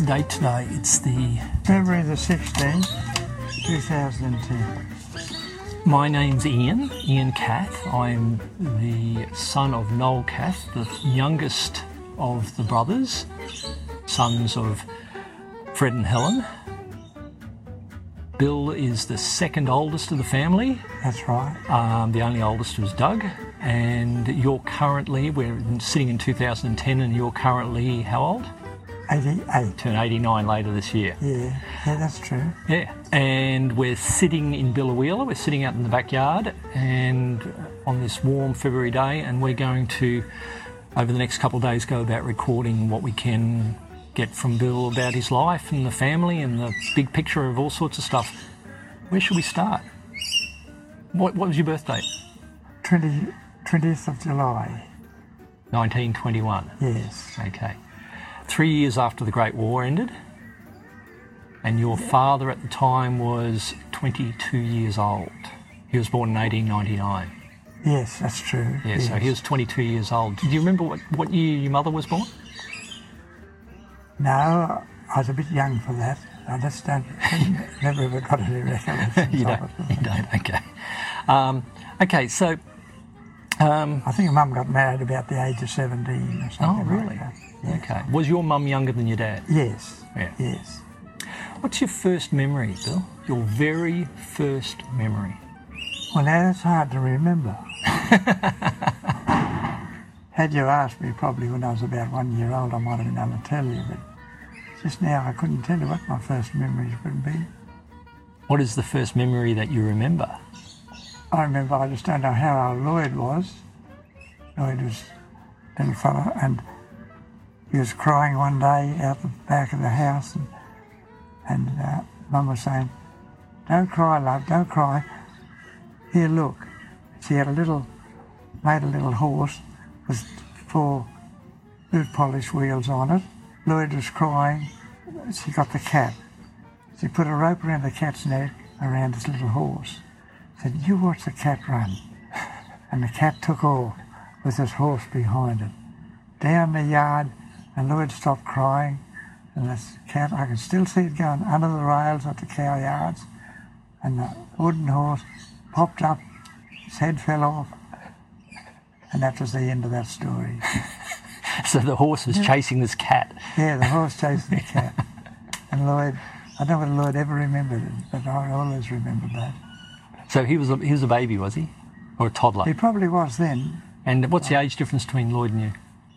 the date today? It's the... February the 16th, 2010. My name's Ian Cath. I'm the son of Noel Cath, the youngest of the brothers, sons of Fred and Helen. Bill is the second oldest of the family. That's right. The only oldest was Doug. And you're currently, we're sitting in 2010, and you're currently how old? 88. Turn 89 later this year. Yeah, that's true. Yeah, and we're sitting in Biloela. We're sitting out in the backyard and on this warm February day, and we're going to, over the next couple of days, go about recording what we can get from Bill about his life and the family and the big picture of all sorts of stuff. Where should we start? What was your birthday? 20th of July. 1921. Yes. Okay. 3 years after the Great War ended, and your father at the time was 22 years old. He was born in 1899. Yes, that's true. Yeah, yes. So he was 22 years old. Do you remember what year your mother was born? No, I was a bit young for that. I just never ever got any recollection. You don't, okay. Okay, so... I think Mum got married about the age of 17 or something. Oh, really? Like that. Yes. Okay. Was your mum younger than your dad? Yes. Yeah. Yes. What's your first memory, Bill? Your very first memory? Well, now that's hard to remember. Had you asked me probably when I was about 1 year old, I might have been able to tell you, but just now I couldn't tell you what my first memories would be. What is the first memory that you remember? I remember, I just don't know how old Lloyd was. Lloyd was a little fellow, and he was crying one day out the back of the house, and Mum was saying, "Don't cry, love, don't cry. Here, look." She had made a little horse with 4 boot polish wheels on it. Lloyd was crying. She got the cat. She put a rope around the cat's neck, around his little horse. Said, "You watch the cat run." And the cat took off with his horse behind it. Down the yard, and Lloyd stopped crying, and this cat, I can still see it going under the rails at the cow yards, and the wooden horse popped up, his head fell off, and that was the end of that story. So the horse was chasing this cat? Yeah, the horse chasing the cat. And Lloyd, I don't know whether Lloyd ever remembered it, but I always remembered that. So he was a baby, was he? Or a toddler? He probably was then. And what's the age difference between Lloyd and you?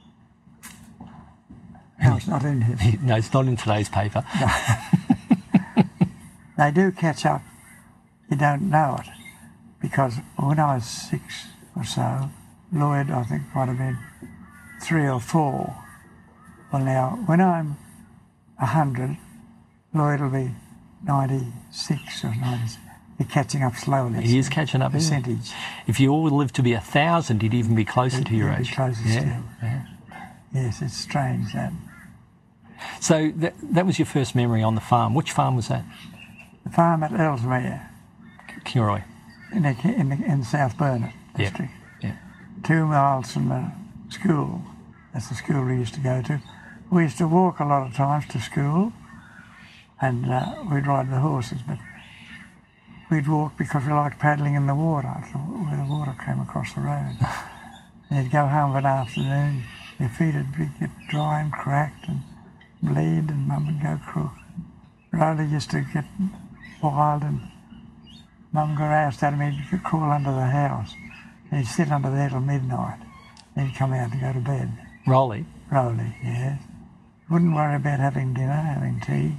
No, it's not in here. No, it's not in today's paper. No. They do catch up. You don't know it. Because when I was 6 or so, Lloyd, I think, might have been 3 or 4. Well, now, when I'm 100, Lloyd will be 96 or 97. You're catching up slowly. He is catching up. Percentage. If you all lived to be 1,000, he'd even be closer to your age. Be closer still. Yeah. Yes, it's strange that. So that was your first memory on the farm. Which farm was that? The farm at Ellesmere. Kingaroy. In South Burnett district. Yeah. 2 miles from the school. That's the school we used to go to. We used to walk a lot of times to school, and we'd ride the horses, but we'd walk because we liked paddling in the water, where the water came across the road. And you'd go home of an afternoon, your feet would get dry and cracked and bleed, and Mum would go crook. Rolly used to get wild, and Mum got asked at him, he'd crawl under the house. And he'd sit under there till midnight. Then he'd come out and go to bed. Rolly? Rolly, yes. Wouldn't worry about having dinner, having tea.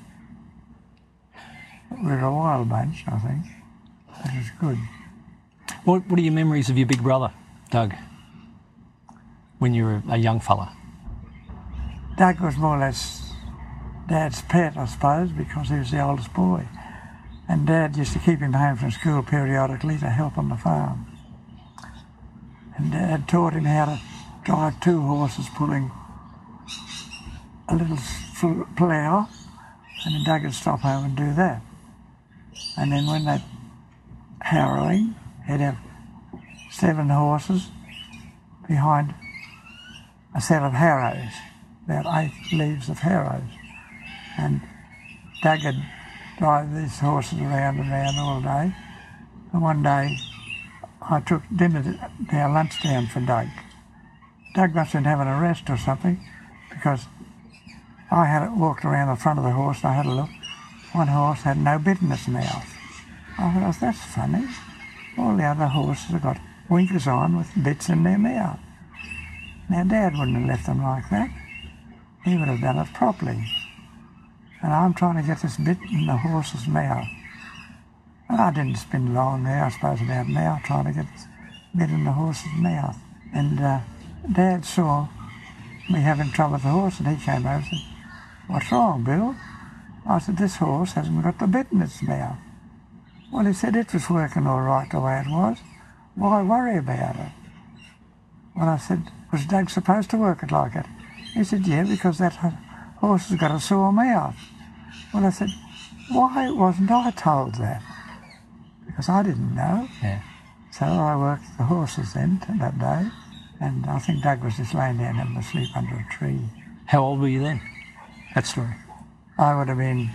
We were a wild bunch, I think. It was good. What are your memories of your big brother, Doug, when you were a young fella? Doug was more or less Dad's pet, I suppose, because he was the oldest boy. And Dad used to keep him home from school periodically to help on the farm. And Dad taught him how to drive 2 horses pulling a little plough, and then Doug would stop home and do that. And then when they're harrowing, he'd have 7 horses behind a set of harrows, about 8 leaves of harrows. and Doug would drive these horses around and around all day. And one day I took our lunch down for Doug. Doug must have been having a rest or something, because I had walked around the front of the horse and I had a look. One horse had no bit in its mouth. I thought, that's funny. All the other horses have got winkers on with bits in their mouth. Now, Dad wouldn't have left them like that. He would have done it properly. And I'm trying to get this bit in the horse's mouth. And I didn't spend long there, I suppose about an hour, trying to get this bit in the horse's mouth. And Dad saw me having trouble with the horse, and he came over and said, "What's wrong, Bill?" I said, "This horse hasn't got the bit in its mouth." Well, he said it was working all right the way it was. Why worry about it? Well, I said, "Was Doug supposed to work it like it?" He said, "Yeah, because that horse has got a sore mouth." Well, I said, "Why wasn't I told that?" Because I didn't know. Yeah. So I worked the horses then that day, and I think Doug was just laying down having a sleep under a tree. How old were you then? That story. I would have been,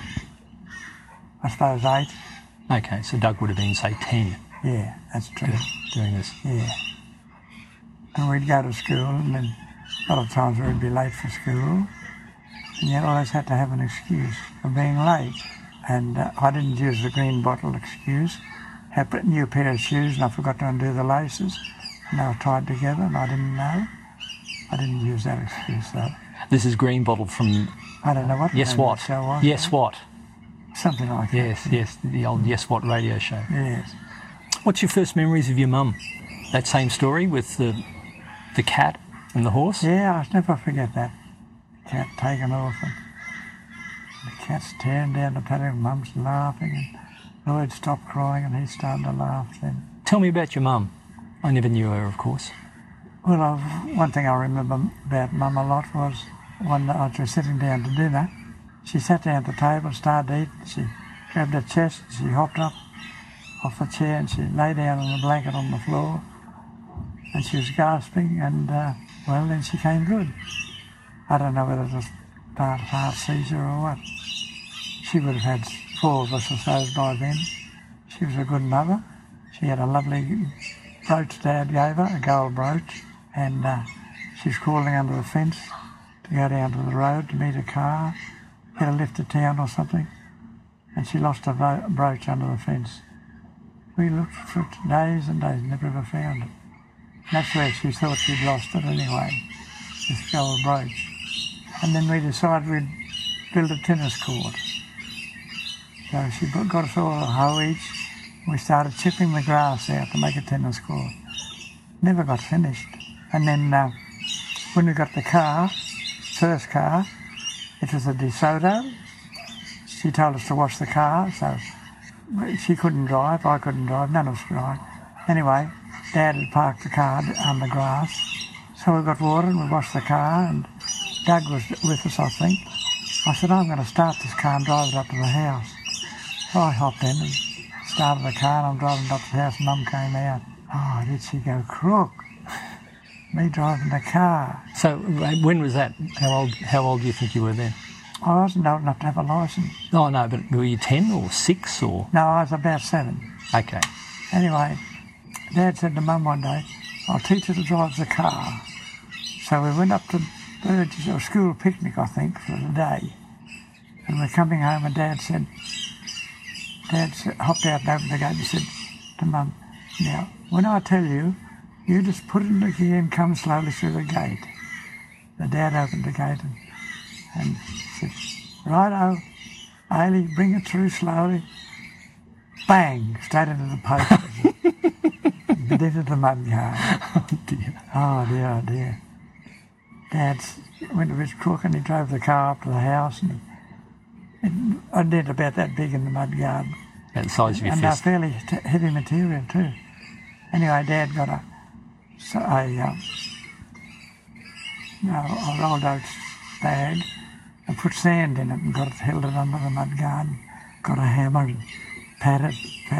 I suppose, 8. Okay, so Doug would have been, say, 10. Yeah, that's true. Doing this. Yeah. And we'd go to school, and then a lot of times we'd be late for school, and you always had to have an excuse for being late. And I didn't use the green bottle excuse. Had a new pair of shoes, and I forgot to undo the laces, and they were tied together, and I didn't know. I didn't use that excuse, though. This is Green Bottle from... I don't know what. Yes, what? Show was. Yes, what? Something like that. Yes, the old Yes, What radio show. Yes. What's your first memories of your mum? That same story with the cat and the horse? Yeah, I'll never forget that. Cat taken off, and the cat's tearing down the paddock, Mum's laughing, and Lloyd stopped crying and he started to laugh then. Tell me about your mum. I never knew her, of course. Well, one thing I remember about Mum a lot was one night I was sitting down to dinner. She sat down at the table, started to eat. She grabbed her chest, she hopped up off the chair and she lay down on the blanket on the floor, and she was gasping, and well, then she came good. I don't know whether it was part heart seizure or what. She would have had 4 of us or so by then. She was a good mother. She had a lovely brooch Dad gave her, a gold brooch, and she was crawling under the fence to go down to the road to meet a car, get a lift to town or something, and she lost her brooch under the fence. We looked for it days and days, never ever found it. And that's where she thought she'd lost it anyway, this gold brooch. And then we decided we'd build a tennis court. So she got us all a hoe each. We started chipping the grass out to make a tennis court. Never got finished. And then when we got the car, first car, it was a DeSoto. She told us to wash the car, so she couldn't drive, I couldn't drive, none of us could drive. Anyway, Dad had parked the car on the grass, so we got water and we washed the car, and Doug was with us, I think. I said, "I'm going to start this car and drive it up to the house." So I hopped in and started the car, and I'm driving it up to the house, and Mum came out. Oh, did she go crook? Me driving the car. So when was that? How old do you think you were then? I wasn't old enough to have a licence. Oh, no, but were you 10 or 6 or...? No, I was about 7. Okay. Anyway, Dad said to Mum one day, "I'll teach her to drive the car." So we went up to Burgess, or school picnic, I think, for the day. And we're coming home, and Dad hopped out and opened the gate and said to Mum, "Now, when I tell you, you just put it in the gear and come slowly through the gate." The Dad opened the gate and said, "Righto, Ailey, bring it through slowly." Bang! Straight into the post. But into the mud yard. Oh, dear. Oh, dear, oh, dear. Dad went a bit crook and he drove the car up to the house, and I did about that big in the mud yard. About the size of your and fist. fairly heavy material too. Anyway, Dad got a rolled out bag and put sand in it and held it under the mud guard. Got a hammer and patted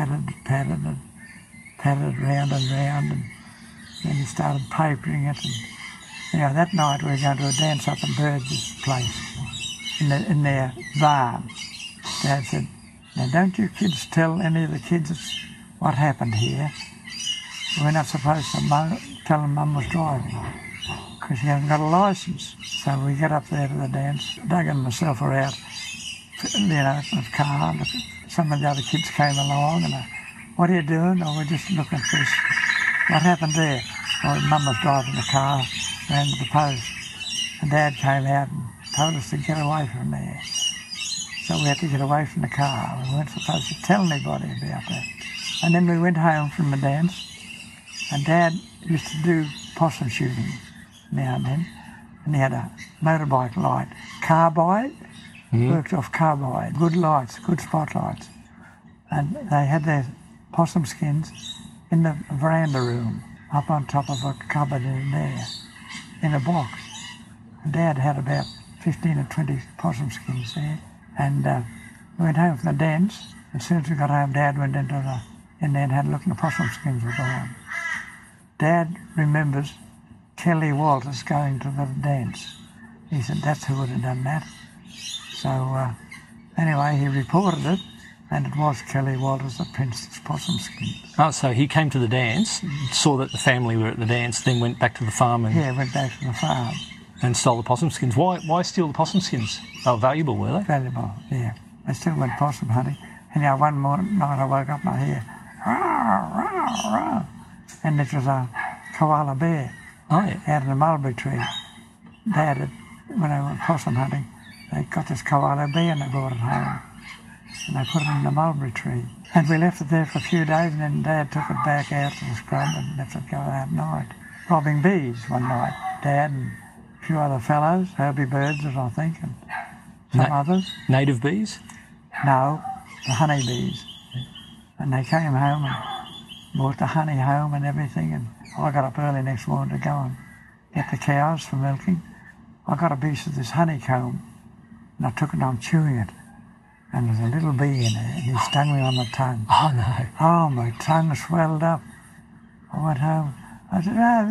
round and round, and then he started papering it. And anyway, that night we were going to a dance up in Burgess' place. in their barn. Dad said, "Now don't you kids tell any of the kids what happened here. We're not supposed to tell them Mum was driving because she hasn't got a licence." So we get up there to the dance. Doug and myself are out, in the car. Some of the other kids came along and "What are you doing?" "Oh, we're just looking for this." "What happened there?" "Well, Mum was driving the car round to the post and Dad came out and told us to get away from there. So we had to get away from the car. We weren't supposed to tell anybody about that. And then we went home from the dance and Dad used to do possum shooting now and then, and he had a motorbike light, carbide, worked off carbide, good lights, good spotlights. And they had their possum skins in the veranda room, up on top of a cupboard in there, in a box. And Dad had about 15 or 20 possum skins there. And we went home from the dance. As soon as we got home, Dad went in there and had a look, and the possum skins were gone. Dad remembers Kelly Walters going to the dance. He said that's who would have done that. So anyway, he reported it, and it was Kelly Walters that pinched the possum skins. Oh, so he came to the dance, saw that the family were at the dance, then went back to the farm and... Yeah, went back to the farm. And stole the possum skins. Why steal the possum skins? They were valuable, were they? Valuable, yeah. They still went possum hunting. And one morning night I woke up and I hear, "Rah, rah, rah," and it was a koala bear out in a mulberry tree. Dad, when they were possum hunting, they got this koala bear and they brought it home. And they put it in the mulberry tree. And we left it there for a few days, and then Dad took it back out to the scrub and left it go out at night. Robbing bees one night. Dad and a few other fellows, Herbie Birds, I think, and some others. Native bees? No, the honey bees. And they came home and brought the honey home and everything, and I got up early next morning to go and get the cows for milking. I got a piece of this honeycomb, and I took it and I'm chewing it. And there's a little bee in there, and he stung me on the tongue. Oh, no. Oh, my tongue swelled up. I went home. I said, "Oh,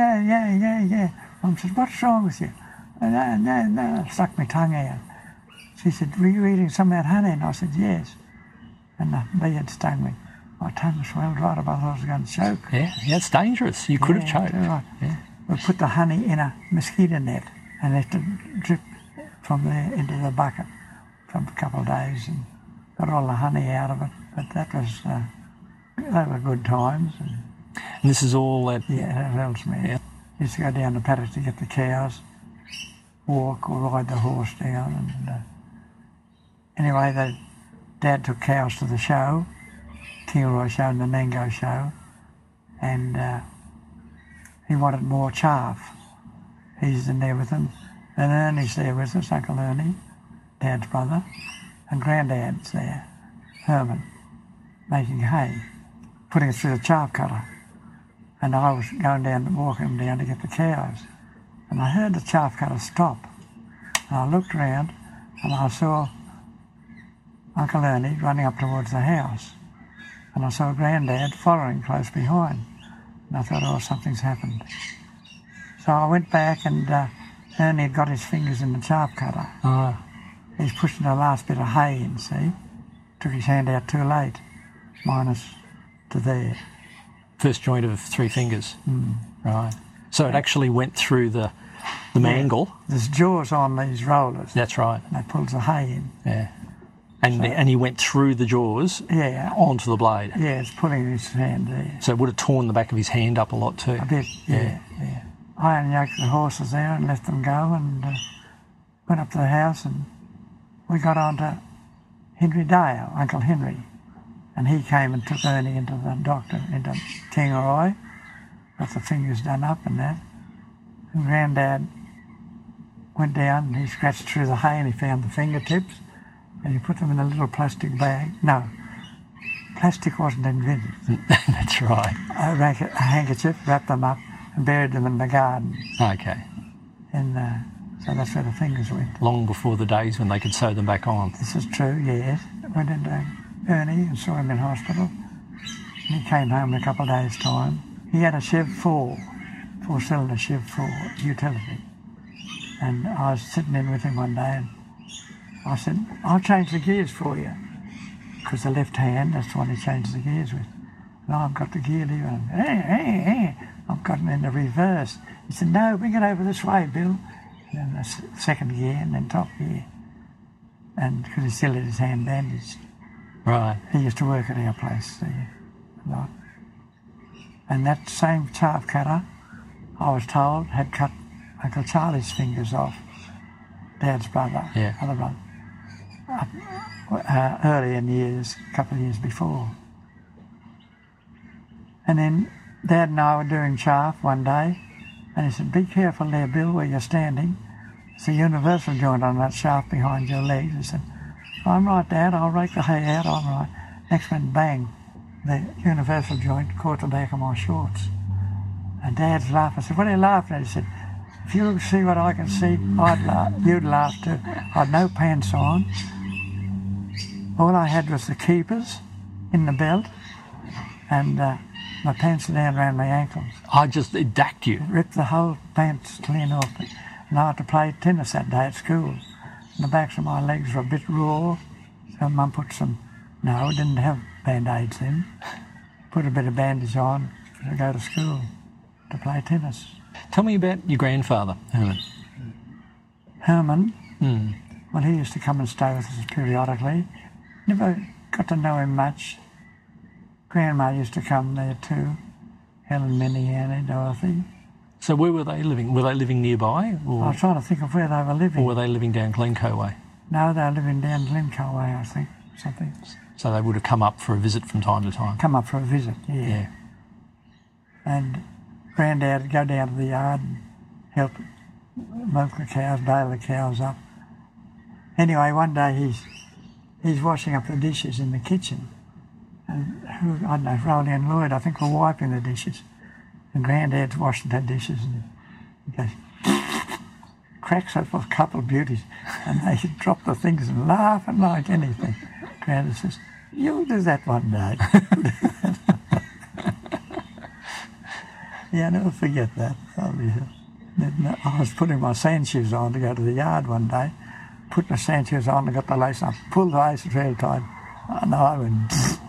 yeah. Mum said, "What's wrong with you?" No. I stuck my tongue out. She said, "Were you eating some of that honey?" And I said, "Yes." And the bee had stung me. My tongue swelled right up. I thought I was going to choke. Yeah, it's dangerous. You could have choked. Right. Yeah. We put the honey in a mosquito net and let it drip from there into the bucket for a couple of days and got all the honey out of it. But that was, they were good times. And this is all at... Yeah, at Ellesmere. Yeah. Used to go down the paddock to get the cows, walk or ride the horse down. And anyway, Dad took cows to the show, Kilroy show and the Mango show, and he wanted more chaff. He's in there with them. And Ernie's there with us, Uncle Ernie, Dad's brother, and Granddad's there, Herman, making hay, putting it through the chaff cutter. And I was going down, walking down to get the cows. And I heard the chaff cutter stop. And I looked around and I saw Uncle Ernie running up towards the house. And I saw Granddad following close behind. And I thought, oh, something's happened. So I went back and Ernie had got his fingers in the chaff cutter. Oh. He's pushing the last bit of hay in, see? Took his hand out too late, minus to there. First joint of 3 fingers. Right. So it actually went through the mangle. There's jaws on these rollers. That's right. And that pulls the hay in. Yeah. And he went through the jaws onto the blade. Yeah, it's pulling his hand there. So it would have torn the back of his hand up a lot too. A bit, yeah. I unyoked the horses there and let them go and went up to the house and we got on to Henry Dale, Uncle Henry. And he came and took Ernie into the doctor, into Kingaroy, got the fingers done up and that. And Granddad went down and he scratched through the hay and he found the fingertips and he put them in a little plastic bag. No, plastic wasn't invented. That's right. A handkerchief, wrapped them up and buried them in the garden. Okay. And so that's where the fingers went. Long before the days when they could sew them back on. This is true, yes. Went into Ernie and saw him in hospital. And he came home in a couple of days' time. He had a Chev 4-cylinder Chev 4 utility. And I was sitting in with him one day and I said, I'll change the gears for you. Because the left hand, that's the one he changes the gears with. And I've got the gear lever, and I've got it in the reverse. He said, no, bring it over this way, Bill. And then the second gear, and then top gear. And because he still had his hand bandaged. Right. He used to work at our place there a lot. And that same chaff cutter, I was told, had cut Uncle Charlie's fingers off, Dad's brother, Yeah. other brother, early in years, a couple of years before. And then Dad and I were doing chaff one day, and he said, be careful there, Bill, where you're standing. It's a universal joint on that shaft behind your legs. He said, I'm right, Dad, I'll rake the hay out, I'm right. Next minute, bang, the universal joint caught the back of my shorts. And Dad's laughing. I said, what are you laughing at? He said, if you see what I can see, I'd laugh. You'd laugh too. I had no pants on. All I had was the keepers in the belt, and my pants were down around my ankles. It dacked you. It ripped the whole pants clean off me. And I had to play tennis that day at school. And the backs of my legs were a bit raw, so Mum put no, we didn't have Band-Aids then. Put a bit of bandage on to go to school to play tennis. Tell me about your grandfather, Herman. Herman, well, he used to come and stay with us periodically. Never got to know him much. Grandma used to come there too. Helen, Minnie, Annie, Dorothy. So where were they living? Were they living nearby? I was trying to think of where they were living. Or were they living down Glencoe way? No, they were living down Glencoe way, I think, something. So they would have come up for a visit from time to time? Come up for a visit, yeah. And Granddad would go down to the yard and help milk the cows, bail the cows up. Anyway, one day he's washing up the dishes in the kitchen. And I don't know, Rolly and Lloyd, I think, were wiping the dishes. And Granddad's washing the dishes, and he goes, cracks up a couple of beauties, and they drop the things and laughing like anything. Granddad says, you'll do that one day. Yeah, I'll never forget that. Then I was putting my sand shoes on to go to the yard one day, put my sand shoes on and got the lace on, pulled the lace real tight, and I went,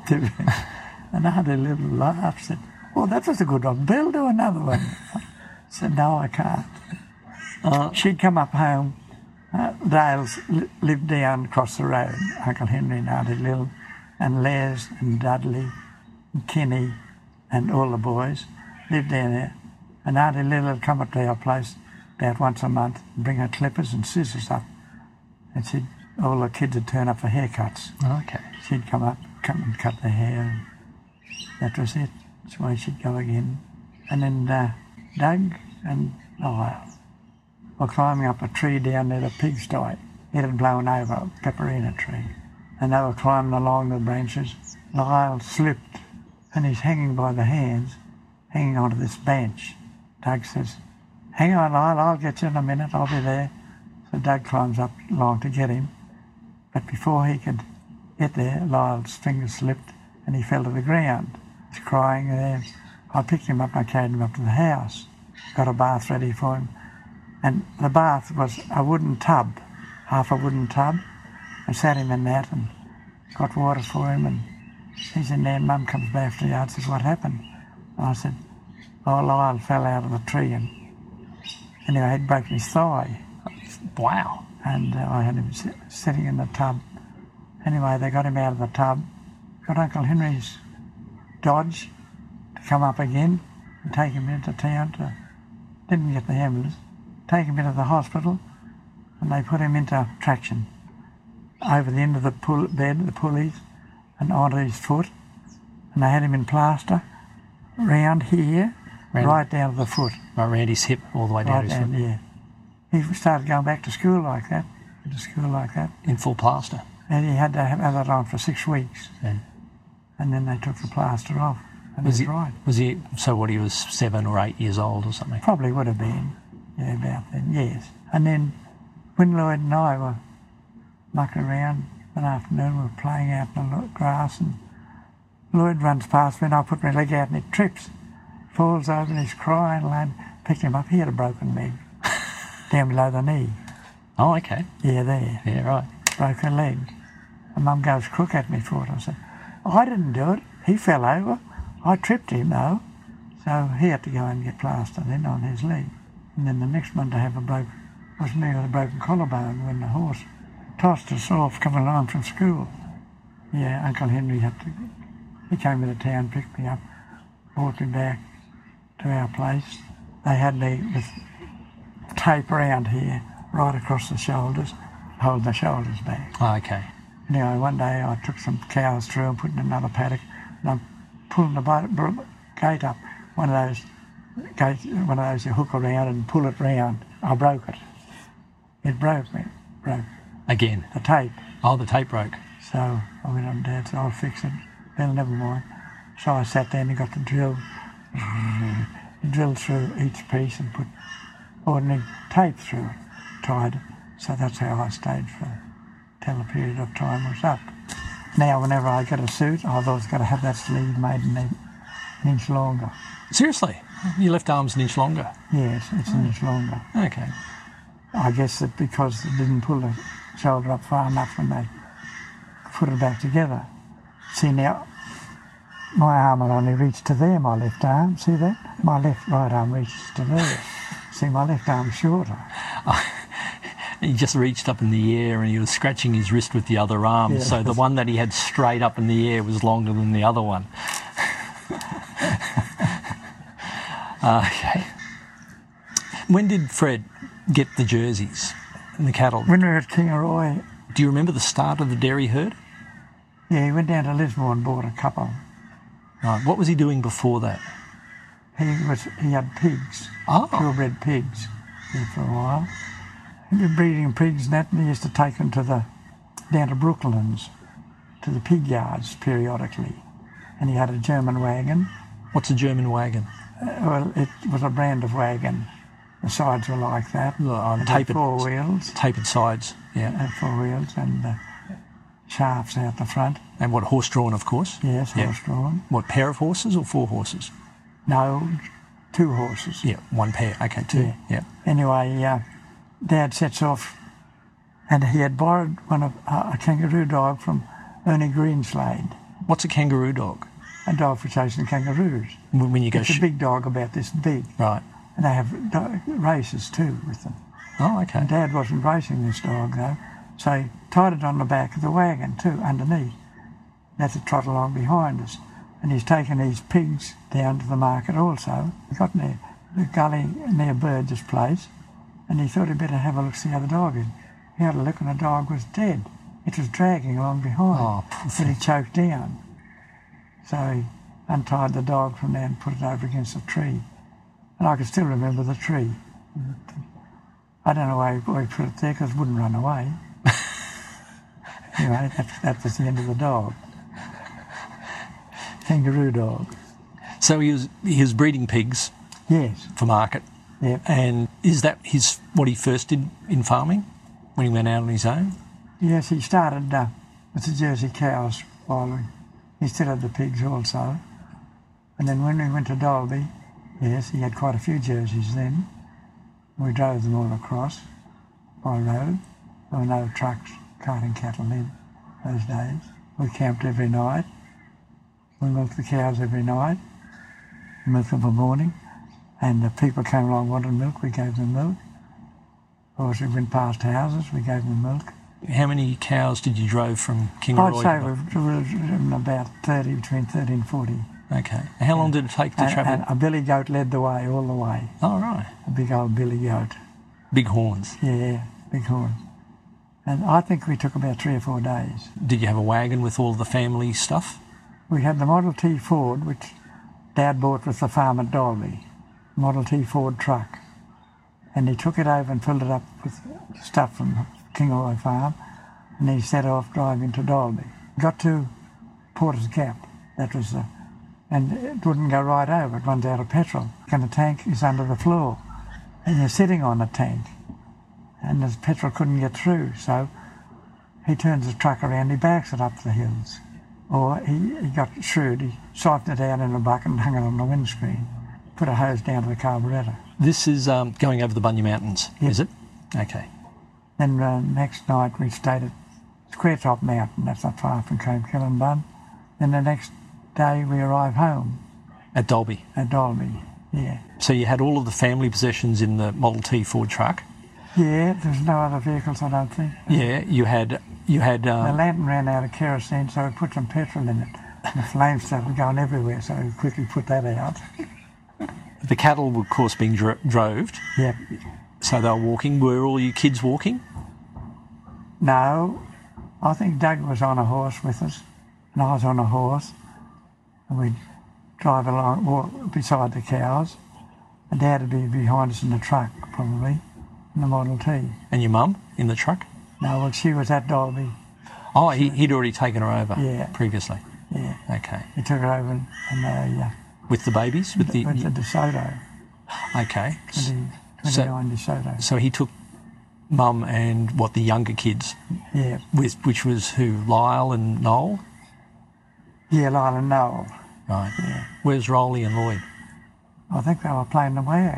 and I had a little laugh, said, oh, that was a good one. Bill, do another one. I said, no, I can't. She'd come up home. Dales lived down across the road. Uncle Henry and Auntie Lil, and Les and Dudley and Kenny and all the boys lived down there. And Auntie Lil would come up to our place about once a month and bring her clippers and scissors up. And all the kids would turn up for haircuts. Okay. She'd come and cut their hair. And that was it. That's why she'd go again. And then Doug and Lyle were climbing up a tree down near the pigsty. It had blown over, a pepperina tree. And they were climbing along the branches. Lyle slipped, and he's hanging by the hands, hanging onto this bench. Doug says, hang on, Lyle, I'll get you in a minute, I'll be there. So Doug climbs up along to get him. But before he could get there, Lyle's fingers slipped, and he fell to the ground. He's crying there. I picked him up and I carried him up to the house. Got a bath ready for him. And the bath was a wooden tub, half a wooden tub. I sat him in that and got water for him, and he's in there, and Mum comes back from the yard and says, what happened? And I said, oh, Lyle fell out of the tree, and anyway, he'd broken his thigh. Wow. And I had him sitting in the tub. Anyway, they got him out of the tub, got Uncle Henry's Dodge to come up again and take him into town. Didn't get the ambulance, take him into the hospital, and they put him into traction over the end of the bed, the pulleys, and onto his foot. And they had him in plaster round here, right down to the foot. Right round his hip, all the way down right to his foot. Yeah. He started going back to school like that, In full plaster. And he had to have that on for 6 weeks. Yeah. And then they took the plaster off. And he was he, so what, he was 7 or 8 years old or something? Probably would have been, yeah, about then, yes. And then when Lloyd and I were mucking around one afternoon, we were playing out in the grass, and Lloyd runs past me and I put my leg out and it trips. Falls over and he's crying, and picked him up. He had a broken leg down below the knee. Oh, okay. Yeah, there. Yeah, right. broke her leg. And Mum goes crook at me for it. I said, I didn't do it. He fell over. I tripped him though. So he had to go and get plaster then on his leg. And then the next one to have was me with a broken collarbone when the horse tossed us off coming along from school. Yeah, Uncle Henry he came into town, picked me up, brought me back to our place. They had me with tape around here, right across the shoulders, holding the shoulders back. Oh, okay. Anyway, one day I took some cows through and put in another paddock, and I'm pulling the gate up. One of those you hook around and pull it round. I broke it. It broke. Again? The tape. Oh, the tape broke. So I went on Dad, so I'll fix it. Well, never mind. So I sat there and he got the drill. He drilled through each piece and put ordinary tape through it, tied it. So that's how I stayed till the period of time was up. Now, whenever I get a suit, I've always got to have that sleeve made an inch longer. Seriously? Your left arm's an inch longer? Yes, it's an inch longer. Okay. I guess that because it didn't pull the shoulder up far enough when they put it back together. See now, my arm will only reach to there, my left arm, see that? My right arm reaches to there. See, my left arm's shorter. He just reached up in the air and he was scratching his wrist with the other arm, Yeah, so the one that he had straight up in the air was longer than the other one. Okay. When did Fred get the jerseys and the cattle? When we were at Kingaroy, Do you remember the start of the dairy herd? yeah, he went down to Lismore and bought a couple. Right. What was he doing before that? He had pigs, Oh, purebred pigs, here for a while. He'd been breeding pigs and that, and he used to take them down to Brooklands, to the pig yards periodically. And he had a German wagon. what's a German wagon? Well, it was a brand of wagon. The sides were like that. It had 4 wheels. Tapered sides, yeah. Had 4 wheels and shafts out the front. And what, horse-drawn, of course? Yes, Yeah. horse-drawn. What, pair of horses or 4 horses? No, 2 horses. Yeah, 1 pair. Okay, 2. Yeah. Anyway, Dad sets off, and he had borrowed a kangaroo dog from Ernie Greenslade, What's a kangaroo dog? a dog for chasing kangaroos. When you go... It's a big dog about this big, Right. and they have races too with them. Oh, okay. And Dad wasn't racing this dog though, so he tied it on the back of the wagon too, underneath. He had to trot along behind us. And he's taken these pigs down to the market also. He got near the gully near Burgess Place, and he thought he'd better have a look see how the dog is. He had a look and the dog was dead. It was dragging along behind, Oh, but he choked down. So he untied the dog from there and put it over against a tree. And I can still remember the tree. I don't know why he put it there because it wouldn't run away. Anyway, that was the end of the dog. Kangaroo dog. So he was breeding pigs Yes. for market. Yep. And is that what he first did in farming when he went out on his own? Yes, he started with the Jersey cows while he still had the pigs also. And then when we went to Dalby, yes, he had quite a few Jerseys then. We drove them all across by road. There were no trucks carting cattle in those days. We camped every night. We milked the cows every night, milked them for morning, and the people came along wanted milk, we gave them milk. Of course, we went past houses, we gave them milk. How many cows did you drove from Kingaroy? I'd say we've driven about 30, between 30 and 40. Okay. How long did it take to travel? And a billy goat led the way, all the way. Oh, right. A big old billy goat. Big horns. Yeah, big horn. And I think we took about 3 or 4 days. Did you have a wagon with all the family stuff? We had the Model T Ford, which Dad bought with the farm at Dalby. Model T Ford truck. And he took it over and filled it up with stuff from Kingaroy Farm, and he set off driving to Dalby. Got to Porter's Gap, that was and it wouldn't go right over, it runs out of petrol. And the tank is under the floor, and you're sitting on the tank, and the petrol couldn't get through, so he turns the truck around, he backs it up the hills. Or he got shrewd, he siphoned it out in a bucket and hung it on the windscreen, put a hose down to the carburettor. This is going over the Bunya Mountains, Yes. is it? Okay. Then next night we stayed at Square Top Mountain, that's not far from Cape Killenbun. Then the next day we arrived home. At Dalby? At Dalby, yeah. So you had all of the family possessions in the Model T Ford truck? Yeah, there's no other vehicles, I don't think. Yeah, you had... the lantern ran out of kerosene, so we put some petrol in it. And the flames started going everywhere, so we quickly put that out. The cattle were, of course, being drove. Yep. So they were walking. Were all you kids walking? No. I think Doug was on a horse with us, and I was on a horse. And we'd drive along, walk beside the cows. And Dad would be behind us in the truck, probably, in the Model T. And your mum in the truck? No, well, she was at Dalby. Oh, he'd already taken her over previously? Yeah. Okay. He took her over and with the babies? With the DeSoto. Okay. 29 DeSoto. So he took Mum and, the younger kids? Yeah. Which was who, Lyle and Noel? Yeah, Lyle and Noel. Right. Yeah. Where's Rolly and Lloyd? I think they were playing the wag.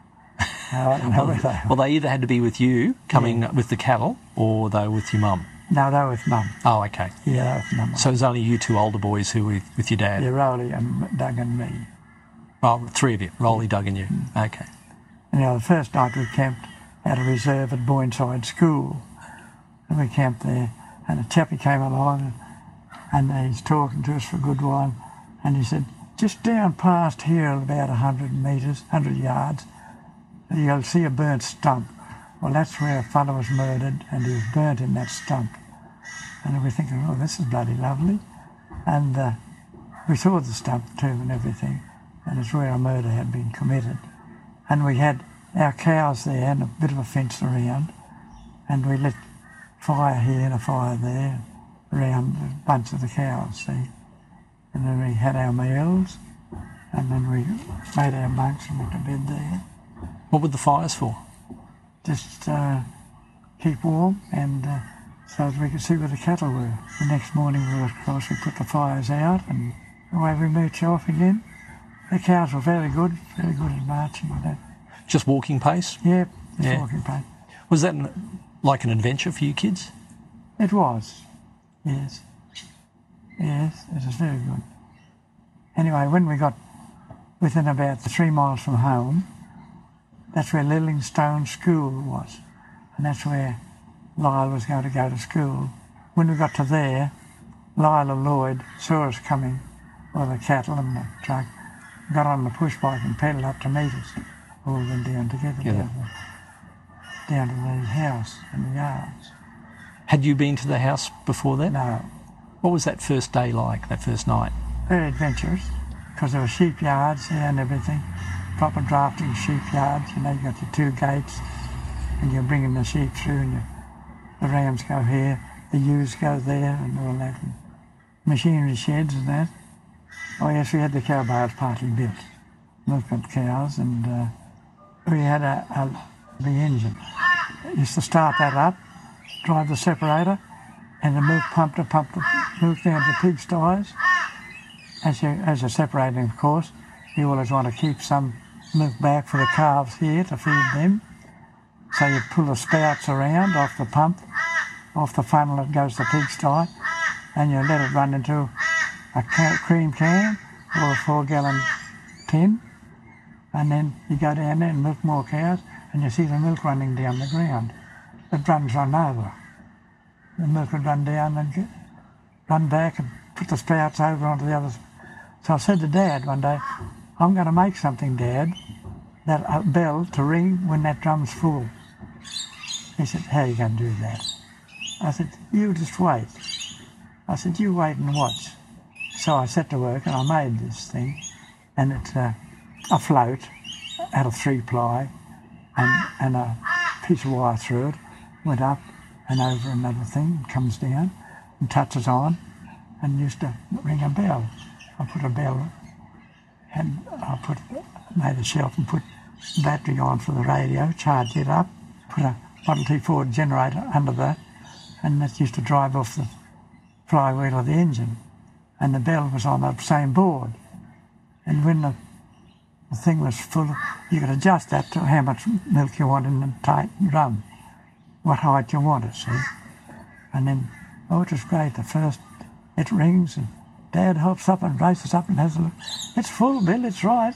I don't know where they were. Well, they either had to be with you, coming with the cattle, or they were with your mum? No, they were with Mum. Oh, okay. Yeah, they were with Mum. So it was only you two older boys who were with your dad? Yeah, Rolly and Doug and me. Oh, three of you, Rolly, Doug and you. Okay. And the first night we camped at a reserve at Boyneside School. And we camped there, and a chappie came along, and he's talking to us for a good while, and he said, just down past here about 100 yards, you'll see a burnt stump. Well, that's where a fellow was murdered, and he was burnt in that stump. And we're thinking, oh, this is bloody lovely. And we saw the stump too and everything, and it's where a murder had been committed. And we had our cows there and a bit of a fence around, and we lit fire here and a fire there around a bunch of the cows, see. And then we had our meals, and then we made our bunks and went to bed there. What were the fires for? Just keep warm, and so that we could see where the cattle were. The next morning, of course, we put the fires out, and away we moved off again. The cows were very good at marching and that. Just walking pace? Yeah, walking pace. Was that like an adventure for you kids? It was, yes. Yes, it was very good. Anyway, when we got within about 3 miles from home, that's where Lillingstone School was, and that's where Lyle was going to go to school. When we got to there, Lyle and Lloyd saw us coming with the cattle and the truck, got on the push bike and pedalled up to meet us. All went down together down to the house and the yards. Had you been to the house before that? No. What was that first day like, that first night? Very adventurous, because there were sheep yards there and everything. Proper drafting sheep yards, you got your 2 gates, and you're bringing the sheep through, and the rams go here, the ewes go there, and all that. And machinery sheds and that. Oh yes, we had the cow bales partly built. Milk-fed cows, and we had the engine. Used to start that up, drive the separator, and the milk pump the milk down to the pigsties. As you're separating, of course, you always want to keep some milk back for the calves here to feed them. So you pull the spouts around off the pump, off the funnel that goes to the pigsty, and you let it run into a cream can or a 4-gallon tin, and then you go down there and milk more cows, and you see the milk running down the ground. The drums run over. The milk would run down and run back and put the spouts over onto the others. So I said to Dad one day, I'm going to make something, Dad, that a bell to ring when that drum's full. He said, how are you going to do that? I said, you just wait. I said, you wait and watch. So I set to work and I made this thing, and it's a float out of 3-ply and a piece of wire through it, went up and over another thing, comes down and touches on, and used to ring a bell. I put a bell, and made a shelf and put battery on for the radio, charged it up, put a Model T Ford generator under that, and that used to drive off the flywheel of the engine. And the bell was on that same board. And when the thing was full, you could adjust that to how much milk you want in the tight drum, what height you want it, see? And then Oh, it was great. The first, it rings and Dad hops up and races up and has a look. It's full, Bill, it's right.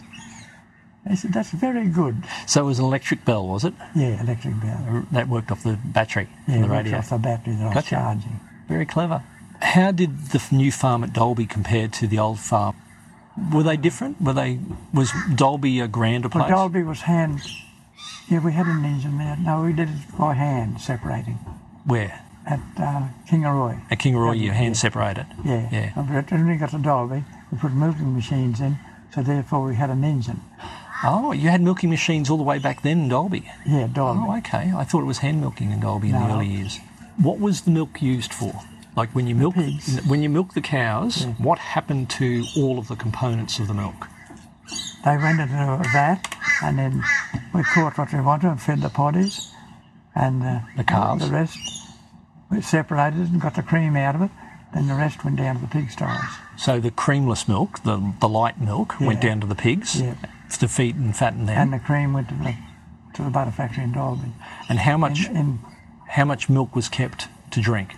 He said, that's very good. So it was an electric bell, was it? Yeah, electric bell. That worked off the battery Yeah, on the it radio. works off the battery that I was Gotcha. charging. Very clever. How did the new farm at Dalby compare to the old farm? Were they different? Was Dalby a grander place? Well, Dalby was hand... Yeah, we had an engine there. No, we did it by hand, separating. Where? At Kingaroy. At Kingaroy, you hand separated. Yeah. Yeah. But when we got to Dalby, we put milking machines in, so therefore we had an engine. Oh, you had milking machines all the way back then in Dalby? Yeah, Dalby. Oh, okay. I thought it was hand milking in Dalby in the No. early years. What was the milk used for? Like when you milk the cows, what happened to all of the components of the milk? They went into a vat, and then we caught what we wanted and fed the poddies, and The calves. the rest we separated and got the cream out of it. Then the rest went down to the pigsties. So the creamless milk, the light milk, went Yeah. down to the pigs Yeah. to feed and fatten them. And the cream went to the butter factory in Dalby. And how much In, how much milk was kept to drink?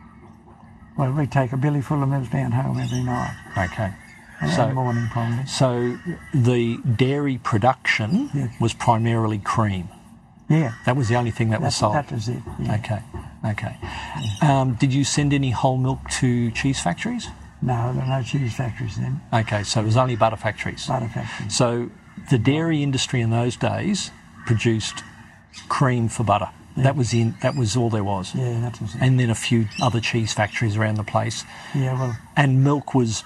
well, we take a billy full of milk down home every night, Okay. and So- morning probably. So the dairy production Yeah. was primarily cream. Yeah, That was the only thing that was sold. that was it. Yeah. Okay. Did you send any whole milk to cheese factories? No, there were no cheese factories then, Okay, so it was only butter factories. butter factories. So the dairy industry in those days produced cream for butter. That was all there was. Yeah, that was it. And then a few other cheese factories around the place. Yeah, well, And milk was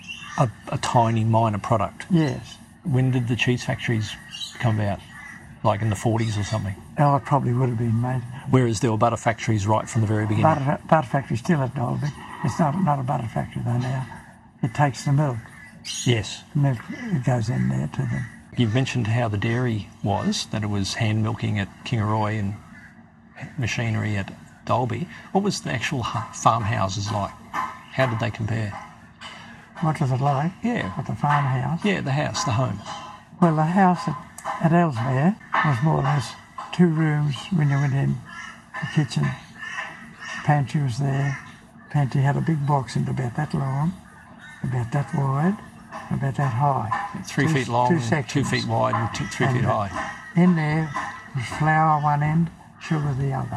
a tiny minor product. yes. When did the cheese factories come about? Like in the 40s or something? Oh, it probably would have been, mate. Whereas there were butter factories right from the very beginning. Butter factory still at Dalby. It's not a butter factory though now. It takes the milk. Yes. The milk it goes in there to them. You've mentioned how the dairy was, that it was hand milking at Kingaroy and machinery at Dalby. What was the actual farmhouses like? How did they compare? What was it like? Yeah. At the farmhouse? Yeah, the house, the home. Well, the house at Ellesmere was more or less 2 rooms when you went in. The kitchen, pantry was there. Pantry had a big box into about that long, about that wide, about that high. 3 feet long, 2 feet wide and 3 feet high. In there was flour one end, sugar the other.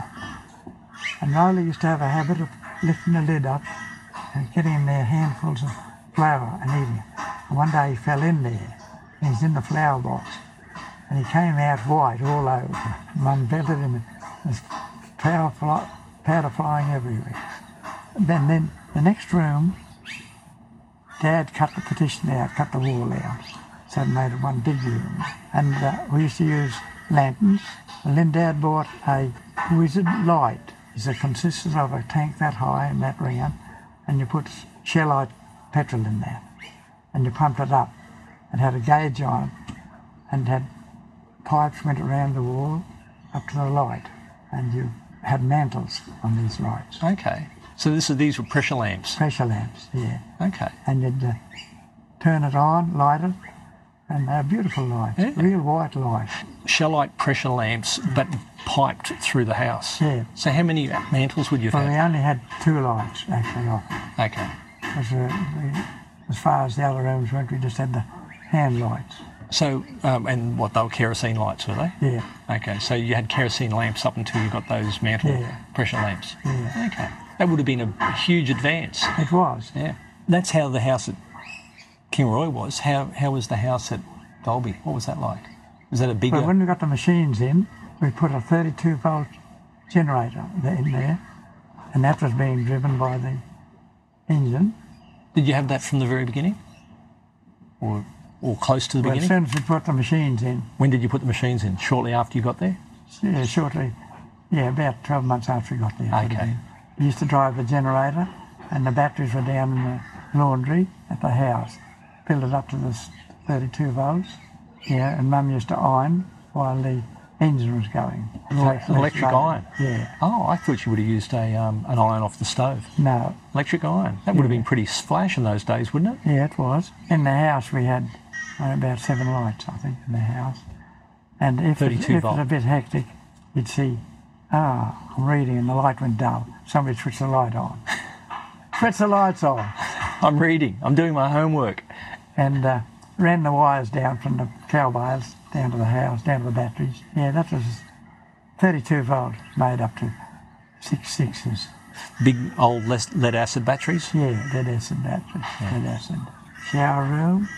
And Riley used to have a habit of lifting the lid up and getting in there handfuls of flour and eating it. And one day he fell in there, and he's in the flour box, and he came out white all over. Mum belted him, and there's powder flying everywhere. And then the next room, Dad cut the partition out, cut the wall out, so it made it one big room. And we used to use lanterns. And then Dad bought a wizard light. It consisted of a tank that high and that round, and you put shellite petrol in that, and you pumped it up. It had a gauge on it, and had pipes went around the wall up to the light, and you had mantles on these lights. Okay. So these were pressure lamps. Pressure lamps, yeah. Okay. And you'd turn it on, light it, and they're beautiful lights, Yeah. real white light. Shellite pressure lamps, but piped through the house. Yeah. So how many mantles would you Well, have we had? only had 2 lights actually off. Okay. Because as far as the other rooms went, we just had the hand lights. So, and what, they were kerosene lights, were they? Yeah, Okay, so you had kerosene lamps up until you got those mantle Yeah. pressure lamps. yeah. Okay. That would have been a huge advance. It was. Yeah. That's how the house at Kingaroy was. How was the house at Dalby? What was that like? Was that a bigger... Well, when we got the machines in, we put a 32-volt generator in there, and that was being driven by the engine. Did you have that from the very beginning? Or close to the Well, as beginning? soon as we put the machines in, When did you put the machines in? Shortly after you got there? shortly, about 12 months after we got there. it would have Okay. been. We used to drive the generator, and the batteries were down in the laundry at the house. Filled it up to the 32 volts. Yeah, and Mum used to iron while the engine was going. An electric iron? Yeah. Oh, I thought you would have used an iron off the stove. No. Electric iron. That would have been pretty flash in those days, wouldn't it? Yeah, it was. In the house we had about 7 lights, I think, in the house. And if 32 it was volt. a bit hectic, you'd see, I'm reading and the light went dull. Somebody switched the light on. Switch the lights on. I'm reading. I'm doing my homework. And ran the wires down from the cow bales down to the house, down to the batteries. Yeah, that was 32 volt, made up to 6 sixes. Big old lead acid batteries? Yeah, lead acid batteries, lead acid. Shower room.